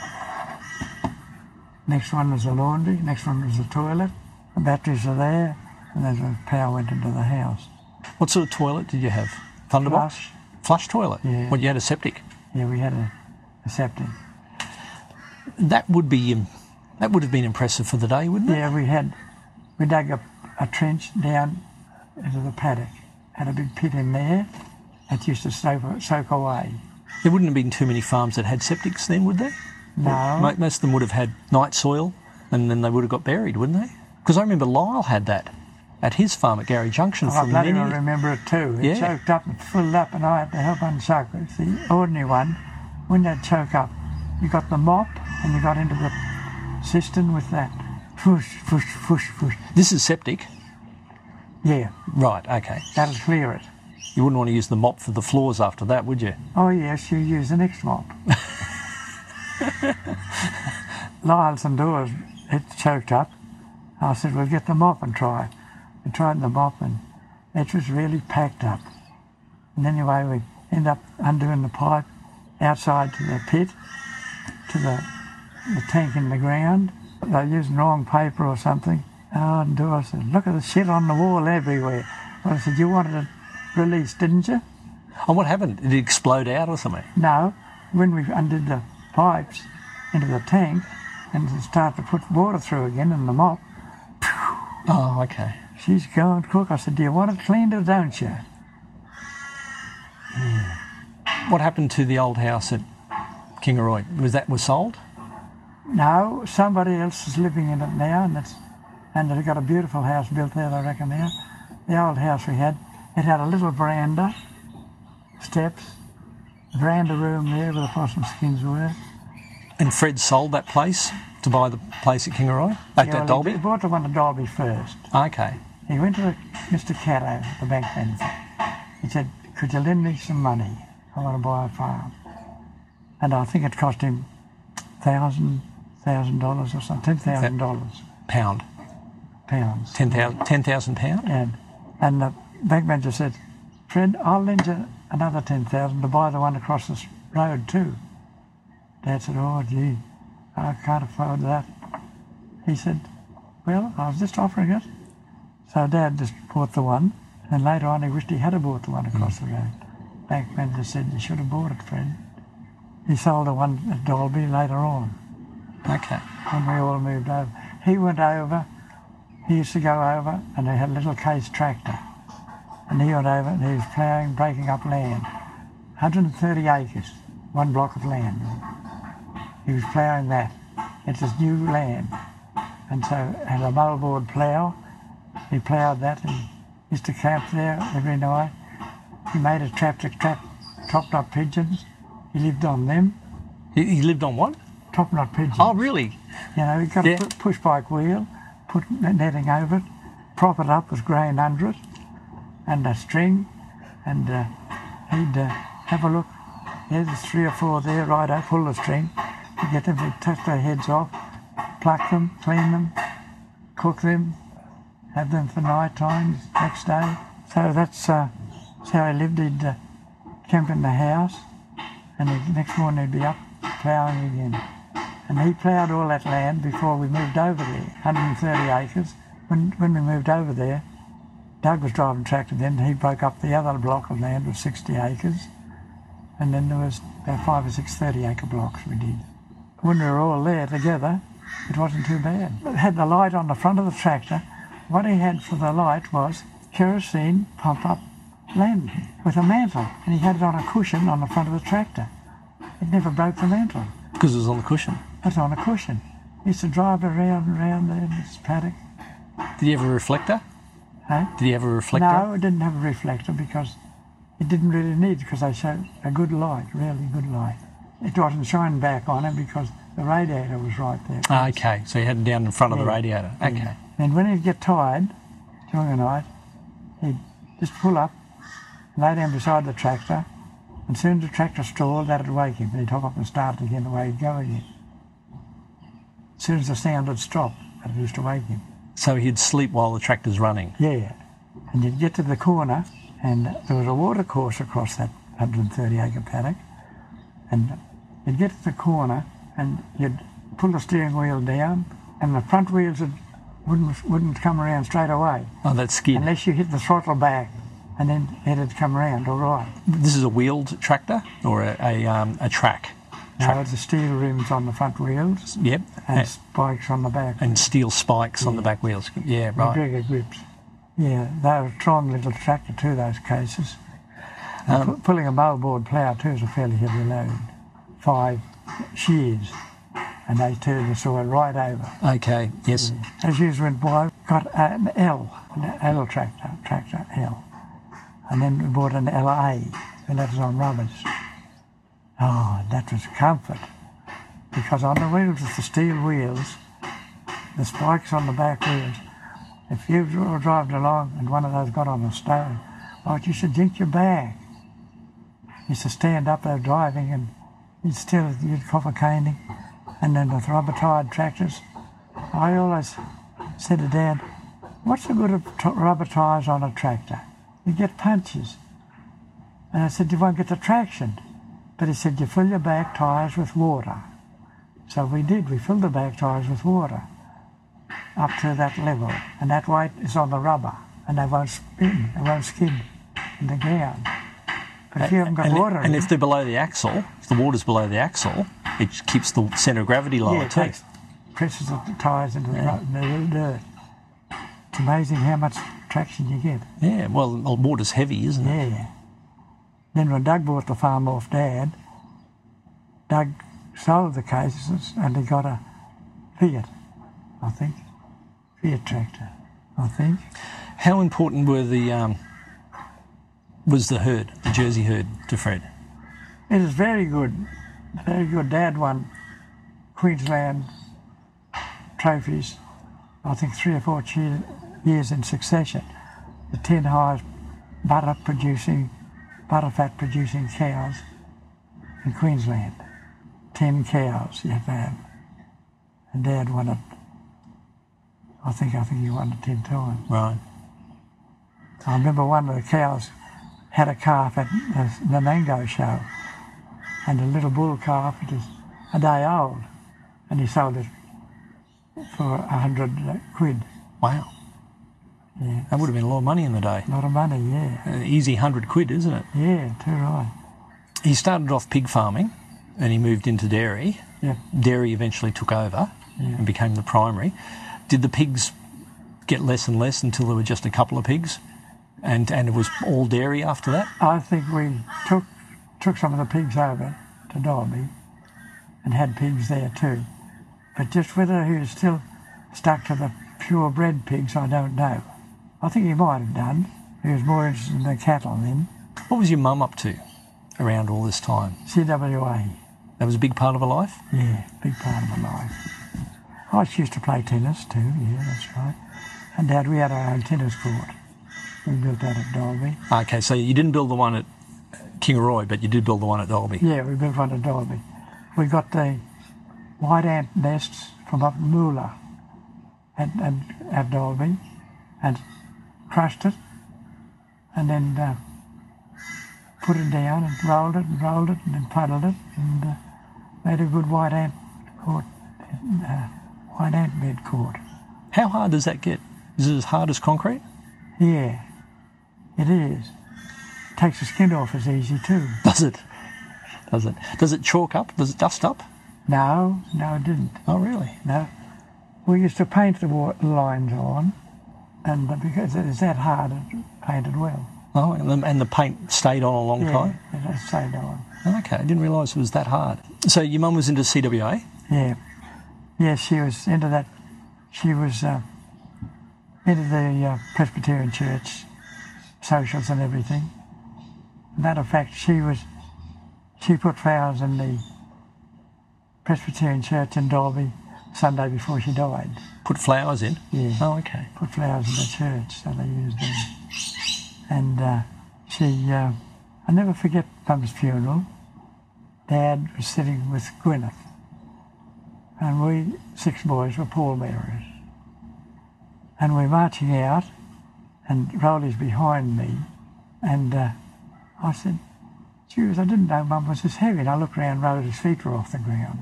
Next one was the laundry, next one was the toilet. The batteries are there, and then the power went into the house. What sort of toilet did you have? Thunderbox? Flush toilet? Yeah. What, you had a septic? Yeah, we had a septic. That would have been impressive for the day, wouldn't it? Yeah, we dug a trench down into the paddock. Had a big pit in there. It used to soak away. There wouldn't have been too many farms that had septics then, would there? No. Most of them would have had night soil, and then they would have got buried, wouldn't they? Because I remember Lyle had that at his farm at Gary Junction for many years. I remember it too. It choked up and filled up, and I had to help unchoke it. It's the ordinary one. When they choke up, you got the mop, and you got into the cistern with that. Whoosh, whoosh, whoosh, whoosh. This is septic? Yeah. Right, okay. That'll clear it. You wouldn't want to use the mop for the floors after that, would you? Oh yes, you use the next mop. Lyles and doors, it choked up. I said, we'll get the mop and try it. We tried the mop and it was really packed up. And anyway, we ended up undoing the pipe outside to the pit, to the tank in the ground. They were using wrong paper or something. Oh, and Dora said, look at the shit on the wall everywhere. Well, I said, you wanted it released, didn't you? And what happened? Did it explode out or something? No. When we undid the pipes into the tank and started to put water through again in the mop, oh, okay. She's going cook. I said, do you want it cleaned or don't you? Yeah. What happened to the old house at Kingaroy? Was sold? No, somebody else is living in it now, and they've got a beautiful house built there, I reckon now. The old house we had, it had a little veranda, steps, veranda room there where the possum skins were. And Fred sold that place to buy the place at Kingaroy? At Dalby? He bought the one at Dalby first. Okay. He went to Mr. Caddo, the bank manager. He said, could you lend me some money? I want to buy a farm. And I think it cost him $1,000 or something, $10,000. Pounds. £10,000? And the bank manager said, Fred, I'll lend you another $10,000 to buy the one across the road too. Dad said, oh gee, I can't afford that. He said, well, I was just offering it. So Dad just bought the one, and later on he wished he had bought the one across the road. Bank manager said, you should have bought it, Fred. He sold the one at Dalby later on. Okay. When we all moved over. He went over, he used to go over, and they had a little case tractor. And he went over and he was ploughing, breaking up land. 130 acres, one block of land. He was ploughing that. It's his new land. And so had a moldboard plough. He ploughed that and used to camp there every night. He made a trap to trap top-knot pigeons. He lived on them. He lived on what? Top-knot pigeons. Oh, really? You know, he got a push-bike wheel, put netting over it, prop it up with grain under it, and a string, and he'd have a look. There's 3 or 4 there, right up, pull the string. You get them to touch their heads off, pluck them, clean them, cook them, have them for night times, next day. So that's how he lived. He'd camp in the house, and the next morning he'd be up ploughing again. And he ploughed all that land before we moved over there, 130 acres. When we moved over there, Doug was driving tractor then, he broke up the other block of land with 60 acres, and then there was about 5 or 6 30-acre blocks we did. When we were all there together, it wasn't too bad. It had the light on the front of the tractor. What he had for the light was kerosene pump-up lamp with a mantle, and he had it on a cushion on the front of the tractor. It never broke the mantle. Because it was on the cushion? It was on a cushion. He used to drive around and around there in this paddock. Did he have a reflector? Huh? Did he have a reflector? No, it didn't have a reflector because it didn't really need it, because they showed a good light, really good light. It wasn't shining back on him because the radiator was right there. Okay, so he had it down in front of the radiator. Okay. Yeah. And when he'd get tired during the night, he'd just pull up, lay down beside the tractor, And as soon as the tractor stalled, that'd wake him, and he'd hop up and start again, away he'd go again. As soon as the sound would stop, that used to wake him. So he'd sleep while the tractor's running? Yeah. And you'd get to the corner, and there was a water course across that 130-acre paddock, and you'd get to the corner, and you'd pull the steering wheel down, and the front wheels wouldn't come around straight away. Oh, that's skid. Unless you hit the throttle back, and then it'd come around all right. This is a wheeled tractor or a track? No, it's the steel rims on the front wheels. Yep. And spikes on the back. And steel spikes on the back wheels. Yeah, right. McGregor grips. Yeah, they were a strong little tractor too, those cases. Pulling a moldboard plough too is a fairly heavy load. 5 shears, and they turned the soil right over. Okay, yes. Yeah. As years went by, got an L tractor L. And then we bought an LA, and that was on rubbers. Oh, that was comfort. Because on the wheels, with the steel wheels, the spikes on the back wheels, if you were driving along and one of those got on a stone, oh, it used to jink your back. You used to stand up there driving and you'd cough a caning. And then with rubber-tired tractors, I always said to Dad, what's the good of rubber tyres on a tractor? You get punches. And I said, you won't get the traction. But he said, you fill your back tyres with water. So we did. We filled the back tyres with water up to that level. And that weight is on the rubber. And they won't spin, they won't skid in the ground. But if you haven't got water and if they're below the axle, if the water's below the axle, it keeps the centre of gravity lower too. Presses the tyres into the dirt. It's amazing how much traction you get. Yeah, well, water's heavy, isn't it? Yeah. Then when Doug bought the farm off Dad, Doug sold the cases and he got a Fiat, I think. Fiat tractor, I think. How important was the herd, the Jersey herd, to Fred? It is very good. Very good. Dad won Queensland trophies, I think 3 or 4 years in succession. The 10 highest butter fat producing cows in Queensland. 10 cows you have to have. And Dad won it. I think he won it 10 times. Right. I remember one of the cows had a calf at the Mango show, and a little bull calf, it was a day old, and he sold it for 100 quid. Wow. Yeah. That would have been a lot of money in the day. A lot of money, yeah. An easy 100 quid, isn't it? Yeah, too right. He started off pig farming and he moved into dairy. Yeah. Dairy eventually took over and became the primary. Did the pigs get less and less until there were just a couple of pigs? And it was all dairy after that? I think we took some of the pigs over to Derby and had pigs there too. But just whether he was still stuck to the purebred pigs, I don't know. I think he might have done. He was more interested in the cattle then. What was your mum up to around all this time? CWA. That was a big part of her life? Yeah, big part of my life. I used to play tennis too, yeah, that's right. And Dad, we had our own tennis court. We built that at Dalby. Okay, so you didn't build the one at Kingaroy, but you did build the one at Dalby. Yeah, we built one at Dalby. We got the white ant nests from up Moolah at Dalby and crushed it and then put it down and rolled it and then puddled it and made a good white ant court, white ant bed court. How hard does that get? Is it as hard as concrete? Yeah, it is. Takes the skin off as easy too. Does it? Does it chalk up? Does it dust up? No, it didn't. Oh, really? No. We used to paint the lines on, and because it's that hard, it painted well. Oh, and the paint stayed on a long time? Yeah, it stayed on. Okay, I didn't realise it was that hard. So your mum was into CWA? Yeah. Yeah, she was into that. She was into the Presbyterian Church, socials and everything. Matter of fact, she put flowers in the Presbyterian Church in Dalby Sunday before she died. Put flowers in? Yeah. Oh, okay. Put flowers in the church, so they used them. And she I never forget Mum's funeral. Dad was sitting with Gwyneth, and we 6 boys were pallbearers. And we're marching out, and Rolly's behind me, and I said, "Jeez, I didn't know Mum was this heavy." And I looked around, Rolly's feet were off the ground.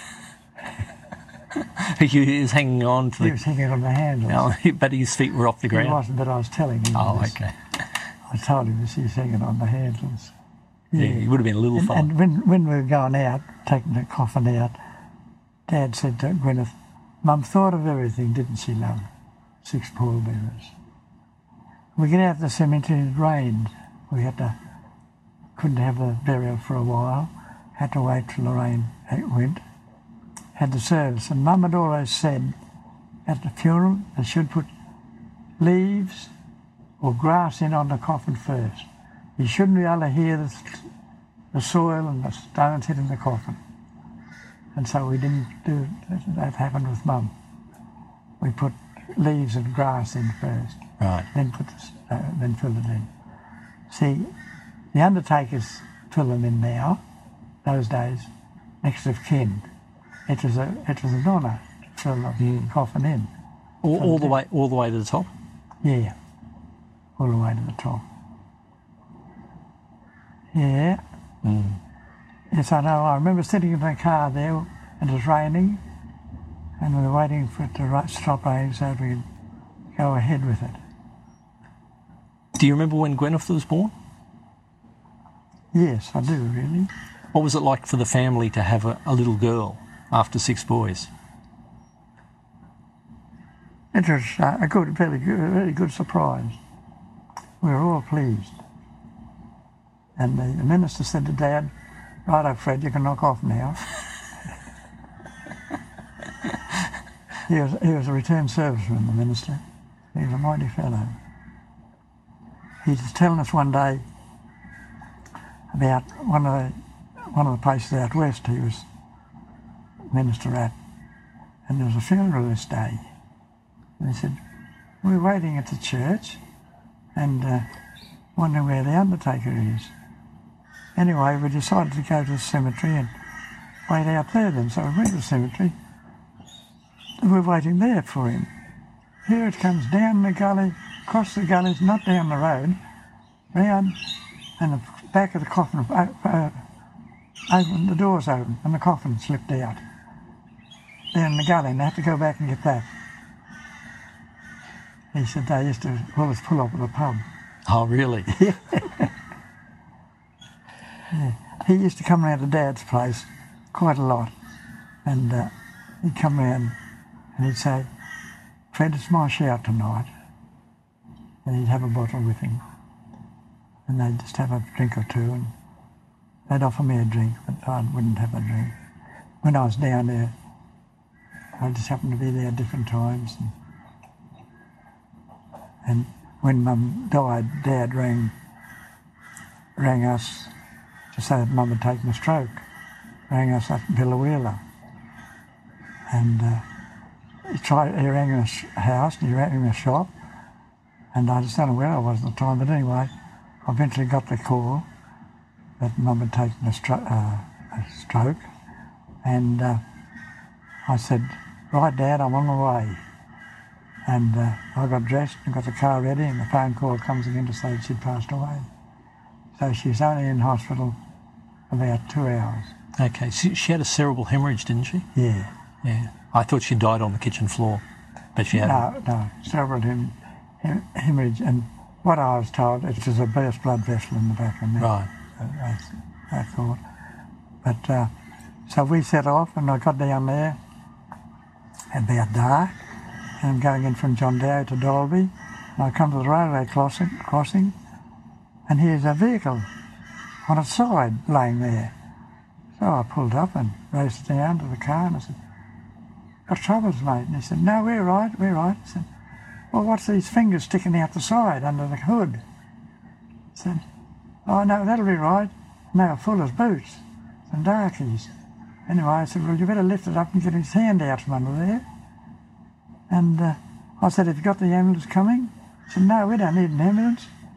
He was hanging on to He was hanging on the handles. No, but his feet were off the ground. He wasn't, but I was telling him this. Okay. I told him this, he was hanging on the handles. Yeah, he would have been a little fella. And when we were going out, taking the coffin out, Dad said to Gwyneth, "Mum thought of everything, didn't she, love? 6 pallbearers." We get out of the cemetery, it rained. We couldn't have the burial for a while, had to wait till the rain went. Had the service, and Mum had always said at the funeral they should put leaves or grass in on the coffin first. You shouldn't be able to hear the soil and the stones hitting the coffin. And so we didn't do that. Happened with Mum. We put leaves and grass in first, Right. then then fill it in. See, the undertakers fill them in now. Those days, next of kin. It was an honour to fill the coffin in. All the way to the top? Yeah, all the way to the top. Yeah. Yes, I know. I remember sitting in the car there, and it was raining, and we were waiting for it to stop raining so we could go ahead with it. Do you remember when Gwyneth was born? Yes, I do, really. What was it like for the family to have a little girl after 6 boys? It was a very good surprise. We were all pleased. And the minister said to Dad, "Righto, Fred, you can knock off now." He was a returned serviceman, the minister. He was a mighty fellow. He was telling us one day about one of the places out west he was minister at, and there was a funeral this day. And he said, "We were waiting at the church and wondering where the undertaker is." Anyway, we decided to go to the cemetery and wait out there then. So we went to the cemetery and we were waiting there for him. Here it comes down the gully, across the gullies, not down the road, round, and the back of the coffin opened, the doors opened and the coffin slipped out. Down the gully, and they had to go back and get that. He said they used to always pull up at the pub. Oh, really? Yeah. He used to come round to Dad's place quite a lot, and he'd come round and he'd say, "Fred, it's my shout tonight," and he'd have a bottle with him, and they'd just have a drink or two, and they'd offer me a drink, but I wouldn't have a drink. When I was down there, I just happened to be there at different times, and when Mum died, Dad rang us to say that Mum had taken a stroke, rang us up in Biloela. And he rang us house, and he rang a shop, and I just don't know where I was at the time, but anyway, I eventually got the call that Mum had taken a stroke, and I said, "Right, Dad, I'm on my way." And I got dressed and got the car ready, and the phone call comes again to say that she'd passed away. So she was only in hospital about 2 hours. Okay, so she had a cerebral hemorrhage, didn't she? Yeah. Yeah. I thought she died on the kitchen floor, but she hadn't. No, cerebral hemorrhage, and what I was told, it was a burst blood vessel in the back of the neck. Right. I thought. But so we set off, and I got down there about dark, and I'm going in from John Dow to Dalby, and I come to the railway crossing, and here's a vehicle on its side laying there. So I pulled up and raced down to the car, and I said, "Got troubles, mate?" And he said, "No, we're right. I said, "Well, what's these fingers sticking out the side under the hood?" I said, "Oh, no, that'll be right." And they were full as boots and darkies. Anyway, I said, "Well, you better lift it up and get his hand out from under there." And I said, "Have you got the ambulance coming?" He said, "No, we don't need an ambulance."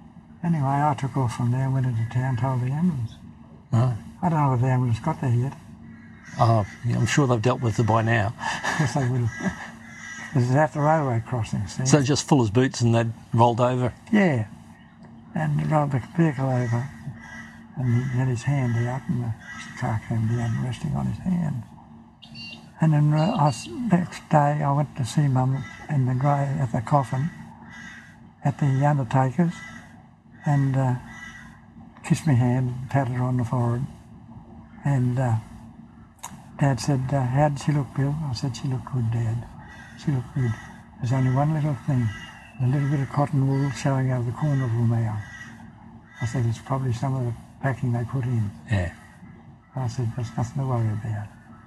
Anyway, I took off from there, went into town, told the ambulance. Right. I don't know if the ambulance got there yet. Oh, yeah, I'm sure they've dealt with it by now. Of course they will. This is at the railway crossing, see? So just full as boots and they'd rolled over? Yeah. And he rolled the vehicle over and he had his hand out and the car came down resting on his hand. And then next day I went to see Mum in the grave at the coffin at the undertaker's and kissed my hand and patted her on the forehead. And Dad said, how did she look, Bill? I said, she looked good, Dad. She looked good. There's only one little thing, a little bit of cotton wool showing over the corner of her mouth. I said, it's probably some of the packing they put in. Yeah. I said, there's nothing to worry about.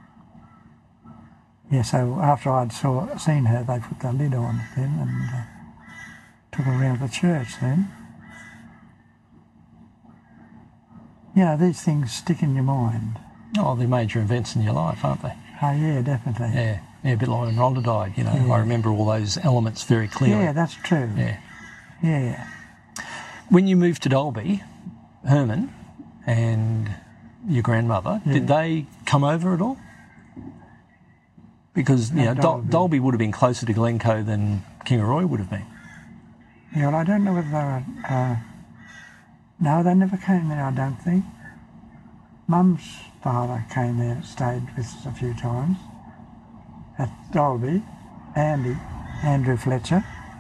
Yeah, so after I'd seen her, they put the lid on it then and took her around the church then. You know, these things stick in your mind. Oh, they're major events in your life, aren't they? Oh, yeah, definitely. Yeah, a bit like when Rhonda died, you know. Yeah. I remember all those elements very clearly. Yeah, that's true. Yeah. Yeah. When you moved to Dalby, Herman and your grandmother, did they come over at all? Because, you know, Dalby would have been closer to Glencoe than Kingaroy would have been. Yeah, well, I don't know whether they were... no, they never came there, I don't think. Mum's father came there, stayed with us a few times at Dalby. Andrew Fletcher.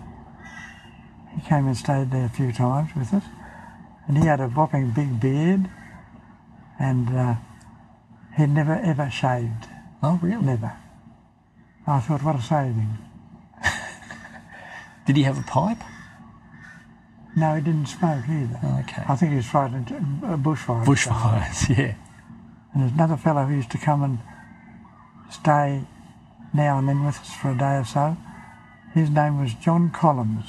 He came and stayed there a few times with us. And he had a whopping big beard and he'd never ever shaved. Oh, really? Never. I thought, what a saving. Did he have a pipe? No, he didn't smoke either. Oh, okay. I think he was frightened of bushfires. Bushfires, yeah. And there's another fellow who used to come and stay now and then with us for a day or so. His name was John Collins.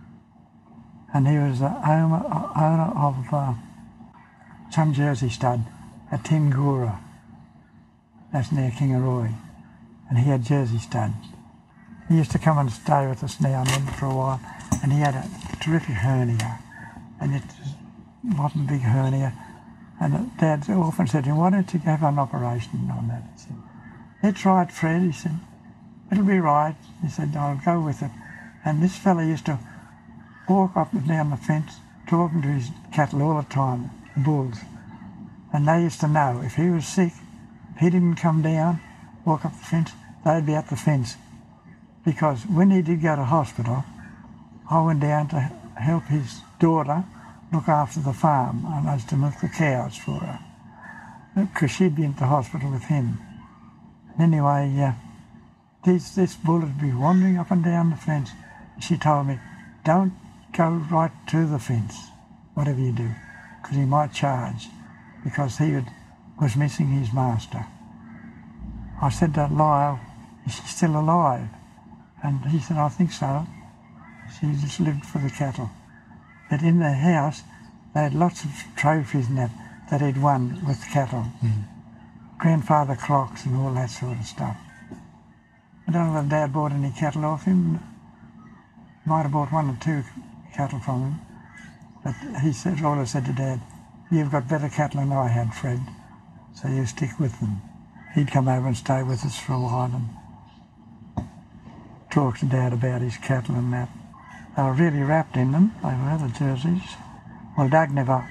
And he was the owner of some Jersey stud at Tingura. That's near Kingaroy. And he had Jersey stud. He used to come and stay with us now and then for a while. And he had a terrific hernia. And it wasn't a big hernia. And Dad often said to him, why don't you have an operation on that? He said, it's right, Fred. He said, it'll be right. He said, I'll go with it. And this fella used to walk up and down the fence talking to his cattle all the time, the bulls. And they used to know if he was sick, if he didn't come down, walk up the fence, they'd be at the fence. Because when he did go to hospital, I went down to help his daughter look after the farm. I used to milk the cows for her, because she'd been to the hospital with him. And anyway, this bull would be wandering up and down the fence. She told me, don't go right to the fence, whatever you do, because he might charge, because he was missing his master. I said to Lyle, is she still alive? And he said, I think so. She just lived for the cattle. But in their house, they had lots of trophies and that he'd won with cattle. Grandfather clocks and all that sort of stuff. I don't know whether Dad bought any cattle off him. Might have bought 1 or 2 cattle from him. But he said, always said to Dad, you've got better cattle than I had, Fred, so you stick with them. He'd come over and stay with us for a while and talk to Dad about his cattle and that. They were really wrapped in them, they were, the Jerseys. Well, Doug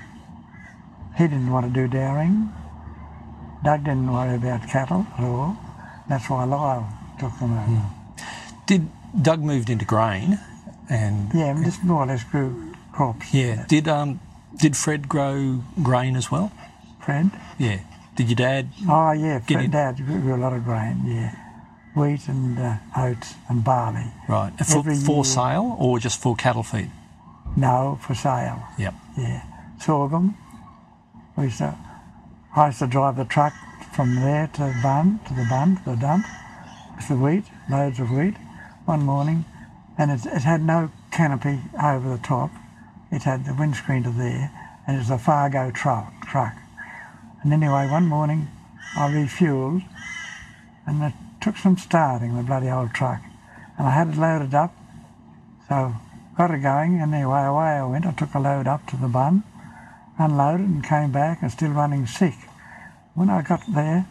he didn't want to do dowrying. Doug didn't worry about cattle at all. That's why Lyle took them over. Did Doug moved into grain and... Yeah, and just more or less grew crops. Yeah. Did Fred grow grain as well? Fred? Yeah. Did your dad... Oh, yeah, Dad grew a lot of grain, yeah. Wheat and oats and barley. Right. For sale or just for cattle feed? No, for sale. Yep. Yeah. Sorghum. I used to drive the truck from there to the dump, with the wheat, loads of wheat, one morning, and it had no canopy over the top. It had the windscreen to there, and it was a Fargo truck. And anyway, one morning I refuelled, and it took some starting, the bloody old truck, and I had it loaded up, so got it going, and anyway, away I went. I took a load up to the bun, unloaded, and came back and still running sick. When I got there,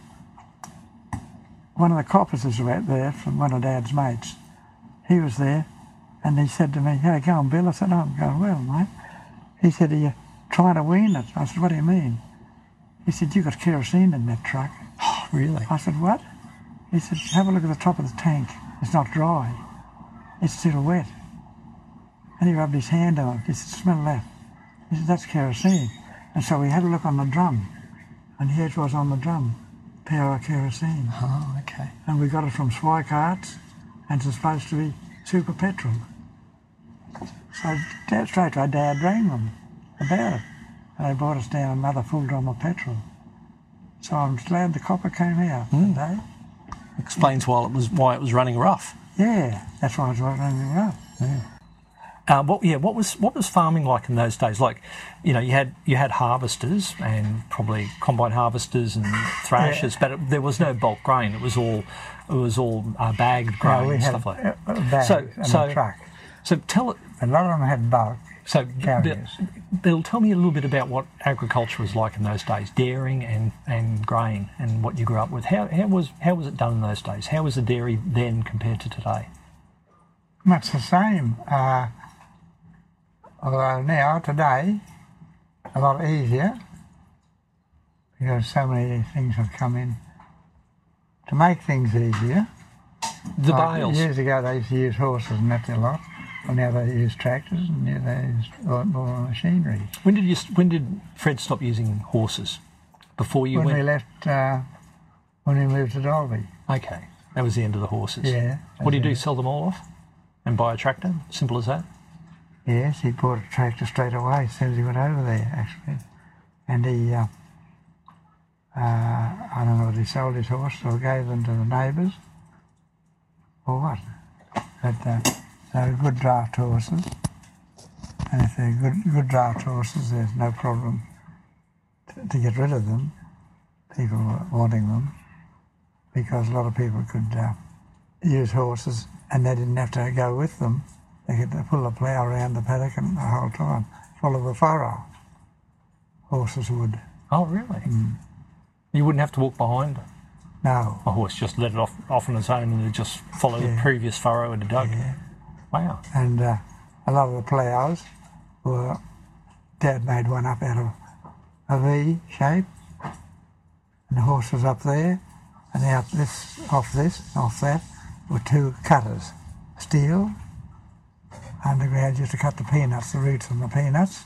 one of the coppers was out there from one of Dad's mates. He was there, and he said to me, "How you going, Bill?" I said, "Oh, I'm going well, mate." He said, "Are you trying to wean it?" I said, "What do you mean?" He said, "You got kerosene in that truck." Oh, really? I said, "What?" He said, "Have a look at the top of the tank. It's not dry. It's still wet." And he rubbed his hand on it. He said, "Smell that." He said, "That's kerosene." And so we had a look on the drum, and here it was on the drum, Power Kerosene. Oh, okay. And we got it from Swicarts, and it's supposed to be super petrol. So straight away Dad rang them about it, and they brought us down another full drum of petrol. So I'm glad the copper came out that day. Explains why it was running rough. Yeah, that's why it was running rough. Yeah. What was farming like in those days? Like, you had harvesters and probably combine harvesters and thrashers, but there was no bulk grain. It was all bagged grain and stuff like that. Bag and a truck. So tell it. A lot of them had bulk. So, carriers. Bill, tell me a little bit about what agriculture was like in those days, dairying and grain, and what you grew up with. How was it done in those days? How was the dairy then compared to today? Much the same. Although now, today, a lot easier, because so many things have come in to make things easier. The bales. Years ago they used to use horses and that's a lot. Well, now they use tractors and now they use a lot more machinery. When did Fred stop using horses? Before you went? When we left, when we moved to Dalby. Okay, that was the end of the horses. Yeah. What do you do? Sell them all off and buy a tractor? Simple as that. Yes, he bought a tractor straight away as soon as he went over there, actually. And he, I don't know whether he sold his horse or gave them to the neighbours or what. But they're good draft horses. And if they're good draft horses, there's no problem to get rid of them, people wanting them, because a lot of people could use horses and they didn't have to go with them. They could pull the plough around the paddock and the whole time, full of a furrow. Horses would. Oh, really? You wouldn't have to walk behind No. a horse, just let it off on its own and it'd just follow the previous furrow it had dug. Yeah. Wow. And a lot of the ploughs were, Dad made one up out of a V shape, and the horse was up there, and out off that, were two cutters, steel, underground, just to cut the peanuts, the roots from the peanuts,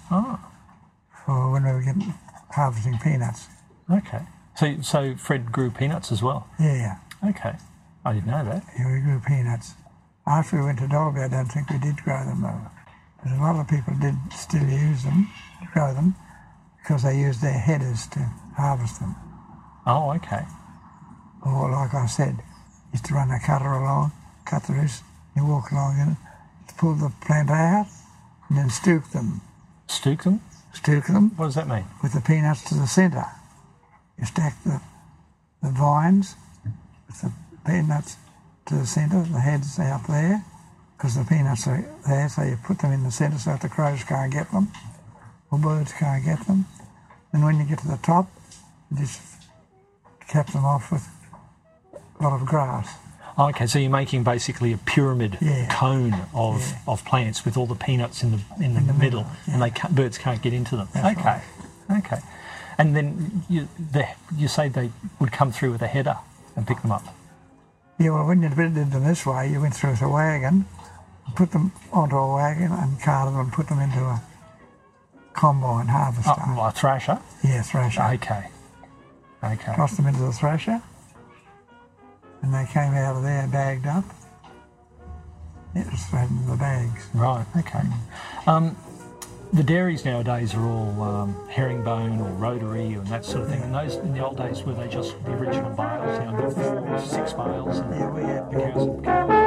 for when we were harvesting peanuts. Okay. So Fred grew peanuts as well? Yeah. Okay. I didn't know that. Yeah, we grew peanuts. After we went to Dalby, I don't think we did grow them though. But a lot of people did still use them, grow them, because they used their headers to harvest them. Oh, okay. Or like I said, used to run a cutter along, cut the roots, you walk along in it, pull the plant out, and then stook them. Stook them? Stook them. What does that mean? With the peanuts to the centre. You stack the vines with the peanuts to the centre, the heads out there, because the peanuts are there, so you put them in the centre so that the crows can't get them, or birds can't get them. And when you get to the top, you just cap them off with a lot of grass. Okay, so you're making basically a pyramid cone of plants with all the peanuts in the middle, and birds can't get into them. That's okay, right. Okay. And then you say they would come through with a header and pick them up. Yeah, well, when you did them this way, you went through with a wagon, put them onto a wagon and carted them and put them into a combine harvester. Oh, a thrasher? Yeah, thrasher. Okay. Tossed them into the thrasher, and they came out of there bagged up. It was straight into the bags. Right, okay. The dairies nowadays are all herringbone or rotary and that sort of thing. And those in the old days were they just the original bales? You know, 4 or 6 bales. And Yeah, we had the cows.